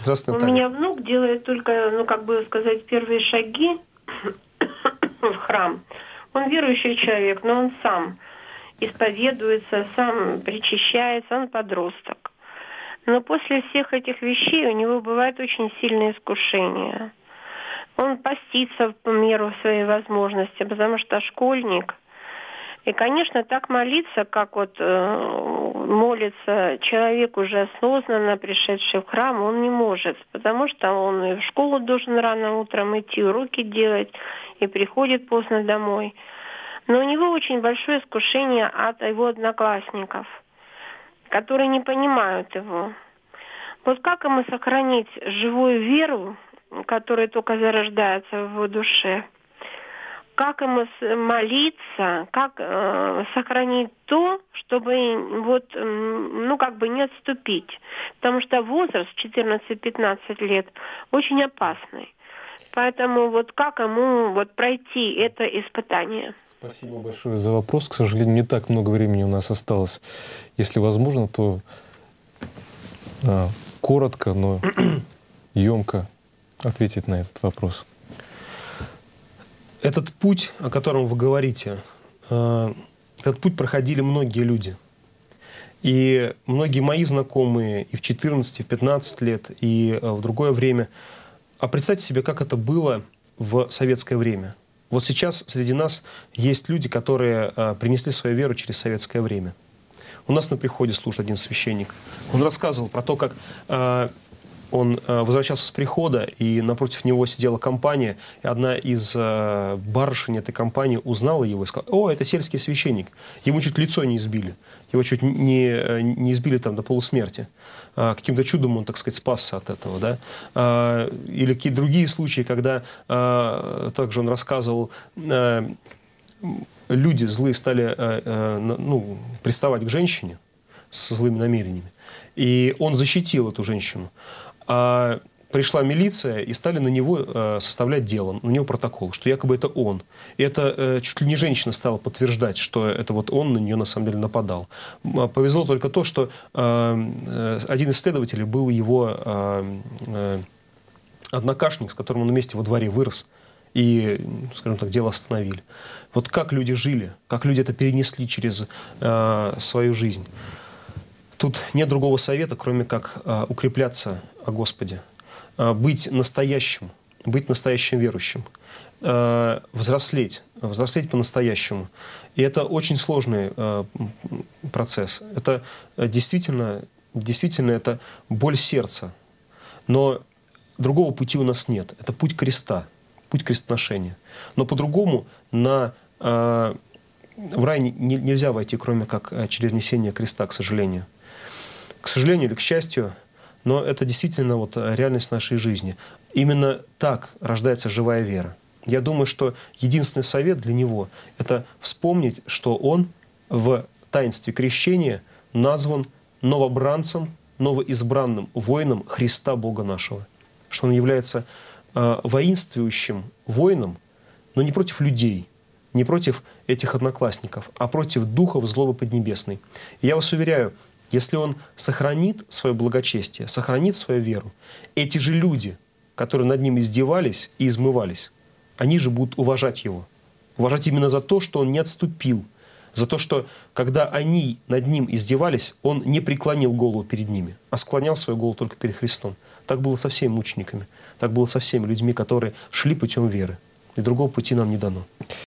Здравствуйте, У Наталья. меня внук делает только, ну, как бы сказать, первые шаги в храм. Он верующий человек, но он сам исповедуется, сам причащается, он подросток. Но после всех этих вещей у него бывает очень сильное искушение. Он постится в меру своей возможности, потому что школьник. И, конечно, так молиться, как вот молится человек уже осознанно пришедший в храм, он не может, потому что он и в школу должен рано утром идти, уроки делать, и приходит поздно домой. Но у него очень большое искушение от его одноклассников, которые не понимают его. Вот как ему сохранить живую веру, которая только зарождается в его душе? Как ему молиться, как сохранить то, чтобы вот, ну, как бы не отступить. Потому что возраст 14-15 лет очень опасный. Поэтому вот как ему вот пройти это испытание? Спасибо большое за вопрос. К сожалению, не так много времени у нас осталось. Если возможно, то коротко, но емко ответить на этот вопрос. Этот путь, о котором вы говорите, этот путь проходили многие люди. И многие мои знакомые и в 14, и в 15 лет, и в другое время. А представьте себе, как это было в советское время. Вот сейчас среди нас есть люди, которые принесли свою веру через советское время. У нас на приходе служит один священник. Он рассказывал про то, как он возвращался с прихода, и напротив него сидела компания, и одна из барышень этой компании узнала его и сказала: «О, это сельский священник». Ему чуть лицо не избили. Его чуть не избили там до полусмерти. Каким-то чудом он, так сказать, спасся от этого. Да? Или какие-то другие случаи, когда также он рассказывал, люди злые стали приставать к женщине со злыми намерениями. И он защитил эту женщину. А пришла милиция и стали на него составлять дело, на него протокол, что якобы это он. И это чуть ли не женщина стала подтверждать, что это вот он на нее на самом деле нападал. Повезло только то, что один из следователей был его однокашник, с которым он вместе во дворе вырос. И, скажем так, дело остановили. Вот как люди жили, как люди это перенесли через свою жизнь. Тут нет другого совета, кроме как укрепляться о Господе, быть настоящим верующим, взрослеть по-настоящему. И это очень сложный процесс. Это действительно это боль сердца. Но другого пути у нас нет. Это путь креста, путь крестоношения. Но по-другому в рай нельзя войти, кроме как через несение креста, к сожалению. К сожалению или к счастью, но это действительно вот реальность нашей жизни. Именно так рождается живая вера. Я думаю, что единственный совет для него – это вспомнить, что он в таинстве крещения назван новобранцем, новоизбранным воином Христа Бога нашего. Что он является воинствующим воином, но не против людей, не против этих одноклассников, а против духов злобы поднебесной. И я вас уверяю, если он сохранит свое благочестие, сохранит свою веру, эти же люди, которые над ним издевались и измывались, они же будут уважать его. Уважать именно за то, что он не отступил, за то, что когда они над ним издевались, он не преклонил голову перед ними, а склонял свою голову только перед Христом. Так было со всеми мучениками, так было со всеми людьми, которые шли путем веры. И другого пути нам не дано.